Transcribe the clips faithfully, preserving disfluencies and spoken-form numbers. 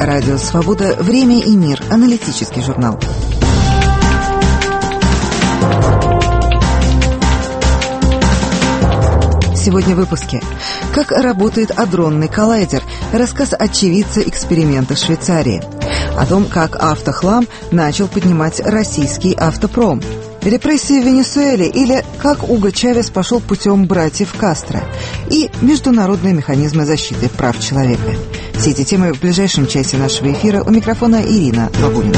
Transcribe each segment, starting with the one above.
Радио «Свобода. Время и мир». Аналитический журнал. Сегодня в выпуске. Как работает адронный коллайдер? Рассказ очевидца эксперимента в Швейцарии. О том, как автохлам начал поднимать российский автопром. Репрессии в Венесуэле или как Уго Чавес пошел путем братьев Кастро. И международные механизмы защиты прав человека. Все эти темы в ближайшем часе нашего эфира. У микрофона Ирина Бабулина.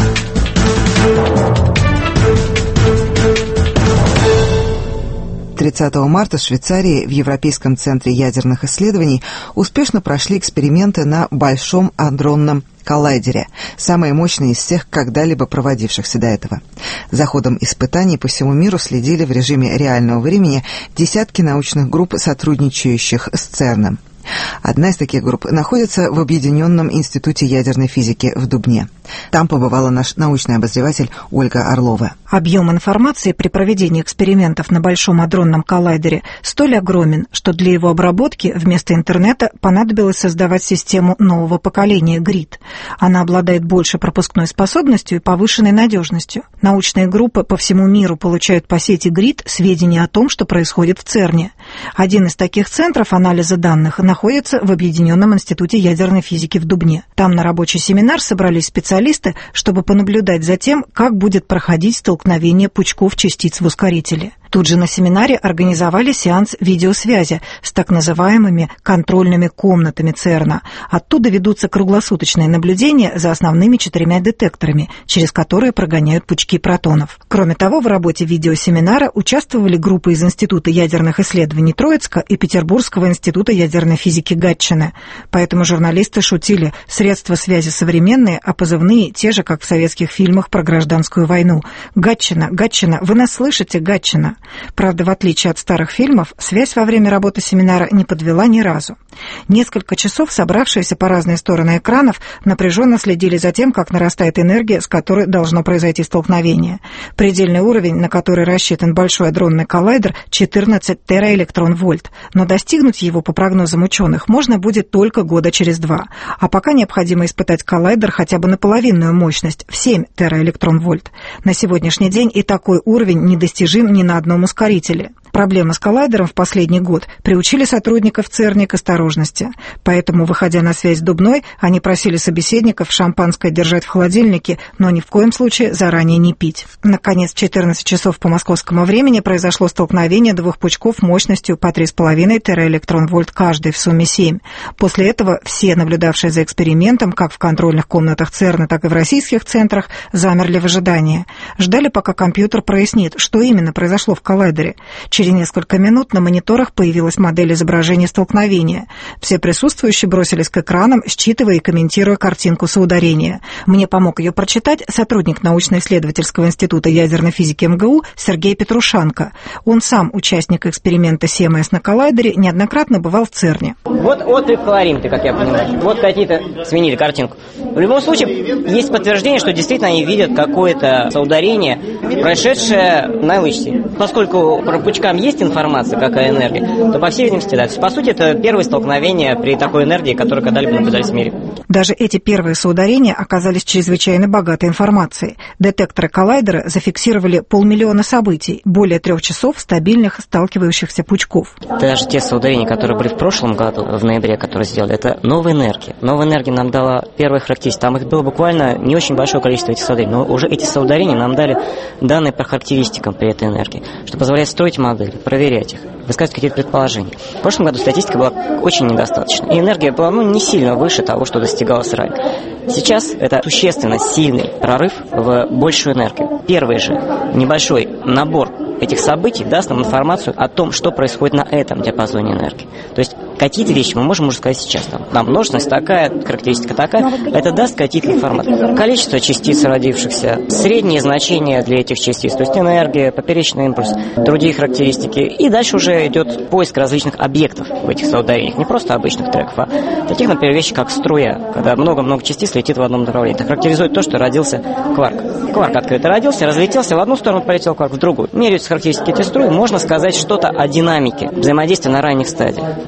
тридцатого марта в Швейцарии в Европейском центре ядерных исследований успешно прошли эксперименты на Большом адронном коллайдере, самые мощные из всех когда-либо проводившихся до этого. За ходом испытаний по всему миру следили в режиме реального времени десятки научных групп, сотрудничающих с ЦЕРНом. Одна из таких групп находится в Объединенном институте ядерной физики в Дубне. Там побывала наш научный обозреватель Ольга Орлова. Объем информации при проведении экспериментов на Большом адронном коллайдере столь огромен, что для его обработки вместо интернета понадобилось создавать систему нового поколения ГРИД. Она обладает большей пропускной способностью и повышенной надежностью. Научные группы по всему миру получают по сети ГРИД сведения о том, что происходит в ЦЕРНе. Один из таких центров анализа данных находится в Объединенном институте ядерной физики в Дубне. Там на рабочий семинар собрались специалисты, чтобы понаблюдать за тем, как будет проходить столкновение пучков частиц в ускорителе. Тут же на семинаре организовали сеанс видеосвязи с так называемыми контрольными комнатами ЦЕРНа. Оттуда ведутся круглосуточные наблюдения за основными четырьмя детекторами, через которые прогоняют пучки протонов. Кроме того, в работе видеосеминара участвовали группы из Института ядерных исследований Троицка и Петербургского института ядерной физики Гатчины. Поэтому журналисты шутили: средства связи современные, а позывные те же, как в советских фильмах про гражданскую войну. Гатчина, Гатчина, вы нас слышите, Гатчина? Правда, в отличие от старых фильмов, связь во время работы семинара не подвела ни разу. Несколько часов собравшиеся по разные стороны экранов напряженно следили за тем, как нарастает энергия, с которой должно произойти столкновение. Предельный уровень, на который рассчитан Большой адронный коллайдер, четырнадцать тераэлектрон-вольт, но достигнуть его, по прогнозам ученых, можно будет только года через два. А пока необходимо испытать коллайдер хотя бы на половинную мощность, в семь тераэлектрон-вольт. На сегодняшний день и такой уровень недостижим ни на одном ускорителе. Проблемы с коллайдером в последний год приучили сотрудников ЦЕРНа к осторожности. Поэтому, выходя на связь с Дубной, они просили собеседников шампанское держать в холодильнике, но ни в коем случае заранее не пить. Наконец, в четырнадцать часов по московскому времени произошло столкновение двух пучков мощностью по три с половиной тераэлектрон-вольт каждый, в сумме семь. После этого все, наблюдавшие за экспериментом, как в контрольных комнатах ЦЕРНа, так и в российских центрах, замерли в ожидании. Ждали, пока компьютер прояснит, что именно произошло в коллайдере. Через несколько минут на мониторах появилась модель изображения столкновения. Все присутствующие бросились к экранам, считывая и комментируя картинку соударения. Мне помог ее прочитать сотрудник научно-исследовательского института ядерной физики МГУ Сергей Петрушенко. Он сам участник эксперимента СИЭМС на коллайдере, неоднократно бывал в ЦЕРНе. Вот отрыв калоримты, как я понимаю. Вот какие-то сменили картинку. В любом случае, есть подтверждение, что действительно они видят какое-то соударение, происшедшее на вычте. Поскольку про пучкам есть информация, какая энергия, то, по всей видимости, да. По сути, это первое столкновение при такой энергии, которая когда-либо наблюдались в мире. Даже эти первые соударения оказались чрезвычайно богатой информацией. Детекторы коллайдера зафиксировали полмиллиона событий, более трех часов стабильных сталкивающихся пучков. Даже те соударения, которые были в прошлом году, в ноябре, которые сделали, это новая энергия. Новая энергия нам дала первые характеристики. Там их было буквально не очень большое количество этих соударений, но уже эти соударения нам дали данные по характеристикам при этой энергии, что позволяет строить модели, проверять их, высказывать какие-то предположения. В прошлом году статистика была очень недостаточна, и энергия была ну, не сильно выше того, что достигалось ранее. Сейчас это существенно сильный прорыв в большую энергию. Первый же небольшой набор этих событий даст нам информацию о том, что происходит на этом диапазоне энергии. То есть какие-то вещи мы можем уже сказать сейчас. Там, там множественность такая, характеристика такая. Это даст какие-то информации. Количество частиц, родившихся, средние значения для этих частиц, то есть энергия, поперечный импульс, другие характеристики. И дальше уже идет поиск различных объектов в этих соударениях. Не просто обычных треков, а таких, например, вещи, как струя, когда много-много частиц летит в одном направлении. Это характеризует то, что родился кварк. Кварк открыто родился, разлетелся, в одну сторону полетел кварк, в другую. Меряются характеристики этих струй, можно сказать что-то о динамике взаимодействия на ранних стадиях. Это все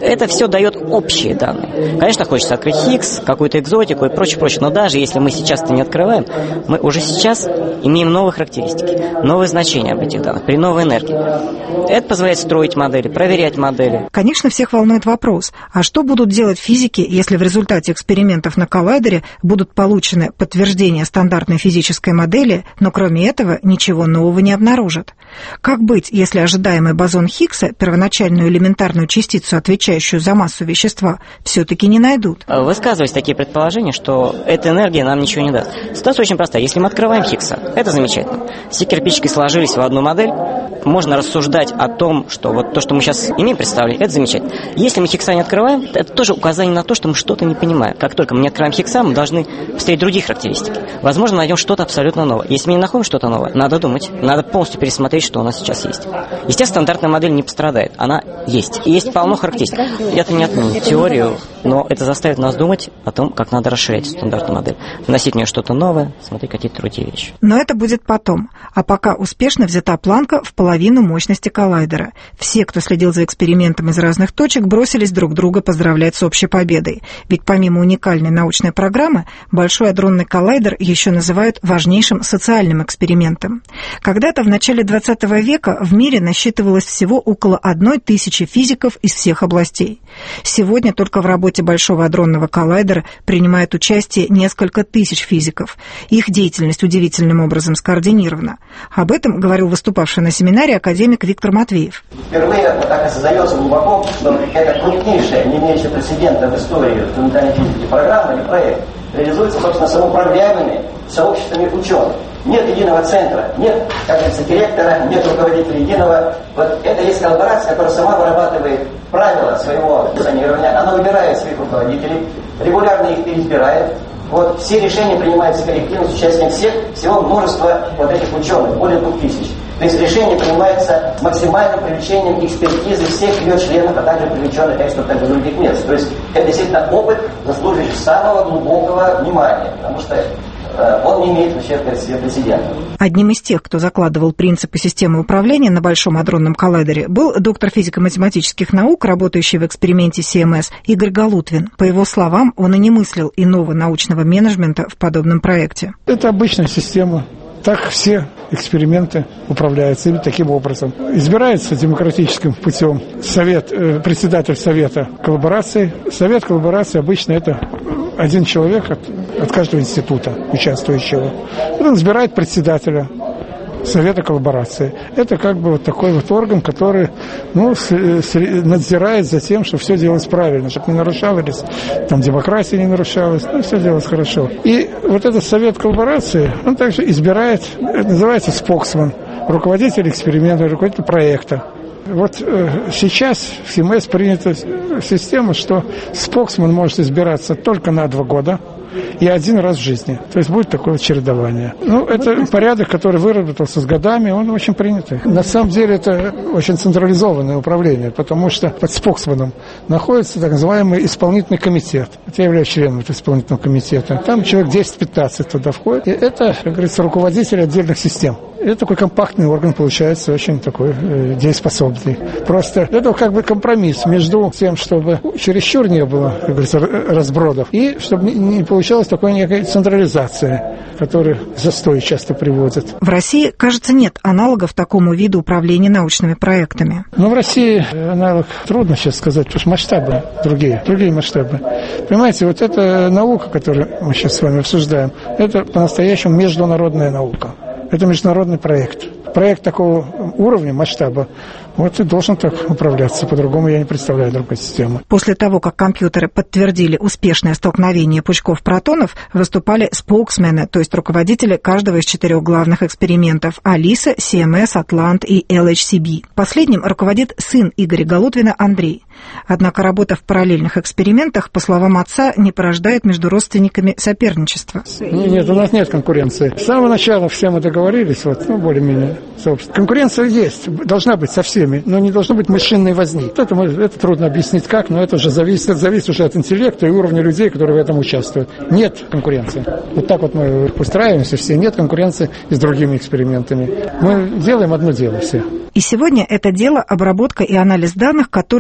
все дает общие данные. Конечно, хочется открыть Хиггс, какую-то экзотику и прочее, прочее. Но даже если мы сейчас это не открываем, мы уже сейчас имеем новые характеристики, новые значения об этих данных при новой энергии. Это позволяет строить модели, проверять модели. Конечно, всех волнует вопрос, а что будут делать физики, если в результате экспериментов на коллайдере будут получены подтверждения стандартной физической модели, но кроме этого ничего нового не обнаружат? Как быть, если ожидаемый бозон Хиггса, первоначальную элементарную частицу, отвечающую за массу вещества, все-таки не найдут? Высказывались такие предположения, что эта энергия нам ничего не даст. Ситуация очень простая. Если мы открываем Хиггса, это замечательно. Все кирпичики сложились в одну модель, можно рассуждать о том, что вот то, что мы сейчас имеем представление, это замечательно. Если мы Хиггса не открываем, это тоже указание на то, что мы что-то не понимаем. Как только мы не открываем Хиггса, мы должны посмотреть другие характеристики. Возможно, найдем что-то абсолютно новое. Если мы не находим что-то новое, надо думать, надо полностью пересмотреть, что у нас сейчас есть. Естественно, стандартная модель не пострадает, она есть. И есть полно характеристик. Это не отменит теорию, но это заставит нас думать о том, как надо расширять стандартную модель. Вносить в нее что-то новое, смотреть какие-то другие вещи. Но это будет потом. А пока успешно взята планка в половину мощности коллайдера. Все, кто следил за экспериментом из разных точек, бросились друг друга поздравлять с общей победой. Ведь помимо уникальной научной программы, Большой адронный коллайдер еще называют важнейшим социальным экспериментом. Когда-то в начале двадцатого века в мире насчитывалось всего около одной тысячи физиков из всех областей. Сегодня только в работе Большого адронного коллайдера принимает участие несколько тысяч физиков. Их деятельность удивительным образом скоординирована. Об этом говорил выступавший на семинаре академик Виктор Матвеев. Впервые вот так осознается глубоко, что это крупнейшая, не имеющая прецедента в истории фундаментальной физики программа или проект реализуется, собственно, самоуправляемыми сообществами ученых. Нет единого центра, нет, как говорится, директора, нет руководителя единого. Вот это есть коллаборация, которая сама вырабатывает правила своего функционирования. Она выбирает своих руководителей, регулярно их переизбирает. Вот все решения принимаются коллективно с участием всех, всего множества вот этих ученых, более двух тысяч. То есть решение принимается максимальным привлечением экспертизы всех ее членов, а также привлеченных экспертов из других мест. То есть это действительно опыт, заслуживающий самого глубокого внимания, потому что э, он не имеет вообще прецедента. Одним из тех, кто закладывал принципы системы управления на Большом адронном коллайдере, был доктор физико-математических наук, работающий в эксперименте си эм эс, Игорь Галутвин. По его словам, он и не мыслил иного научного менеджмента в подобном проекте. Это обычная система. Так все эксперименты управляются именно таким образом. Избирается демократическим путем совет, э, председатель совета коллаборации. Совет коллаборации обычно это один человек от, от каждого института участвующего. Он избирает председателя совета коллаборации. Это как бы вот такой вот орган, который ну, с, с, надзирает за тем, что все делалось правильно, чтобы не нарушалось, там демократия не нарушалась, ну, все делалось хорошо. И вот этот совет коллаборации, он также избирает, это называется споксман, руководитель эксперимента, руководитель проекта. Вот э, сейчас в си эм эс принята система, что споксман может избираться только на два года и один раз в жизни. То есть будет такое чередование. Ну, это порядок, который выработался с годами, он очень принятый. На самом деле это очень централизованное управление, потому что под споксманом находится так называемый исполнительный комитет. Я являюсь членом этого исполнительного комитета. Там человек десять-пятнадцать туда входит. И это, как говорится, руководители отдельных систем. Это такой компактный орган получается, очень такой э, дееспособный. Просто это как бы компромисс между тем, чтобы чересчур не было, как говорится, разбродов, и чтобы не, не получалась такой некая централизация, которая застой часто приводит. В России, кажется, нет аналогов такому виду управления научными проектами. Но в России аналог трудно сейчас сказать, потому что масштабы другие, другие масштабы. Понимаете, вот эта наука, которую мы сейчас с вами обсуждаем, это по-настоящему международная наука. Это международный проект. Проект такого уровня, масштаба, вот и должен так управляться. По-другому я не представляю другой системы. После того, как компьютеры подтвердили успешное столкновение пучков протонов, выступали споксмены, то есть руководители каждого из четырех главных экспериментов – Алиса, си эм эс, Атлант и эл эйч си би. Последним руководит сын Игоря Галутвина Андрей. Однако работа в параллельных экспериментах, по словам отца, не порождает между родственниками соперничества. Нет, у нас нет конкуренции. С самого начала все мы договорились, вот, ну, более-менее, собственно. Конкуренция есть, должна быть со всеми, но не должно быть мышиной возни. Это, это трудно объяснить как, но это уже зависит, зависит уже от интеллекта и уровня людей, которые в этом участвуют. Нет конкуренции. Вот так вот мы устраиваемся все, нет конкуренции и с другими экспериментами. Мы делаем одно дело все. И сегодня это дело обработка и анализ данных, которые уже были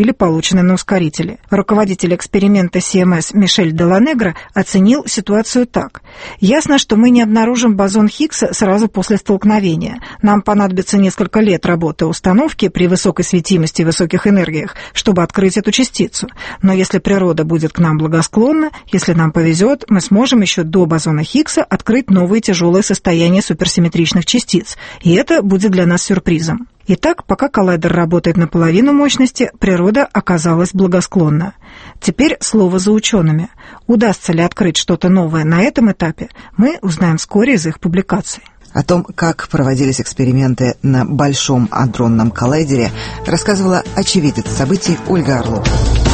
были получены на ускорителе. Руководитель эксперимента си эм эс Мишель Деланегро оценил ситуацию так. «Ясно, что мы не обнаружим бозон Хиггса сразу после столкновения. Нам понадобится несколько лет работы установки при высокой светимости и высоких энергиях, чтобы открыть эту частицу. Но если природа будет к нам благосклонна, если нам повезет, мы сможем еще до бозона Хиггса открыть новые тяжелые состояния суперсимметричных частиц. И это будет для нас сюрпризом». Итак, пока коллайдер работает на половину мощности, природа оказалась благосклонна. Теперь слово за учеными. Удастся ли открыть что-то новое на этом этапе, мы узнаем вскоре из их публикаций. О том, как проводились эксперименты на Большом адронном коллайдере, рассказывала очевидец событий Ольга Орлова.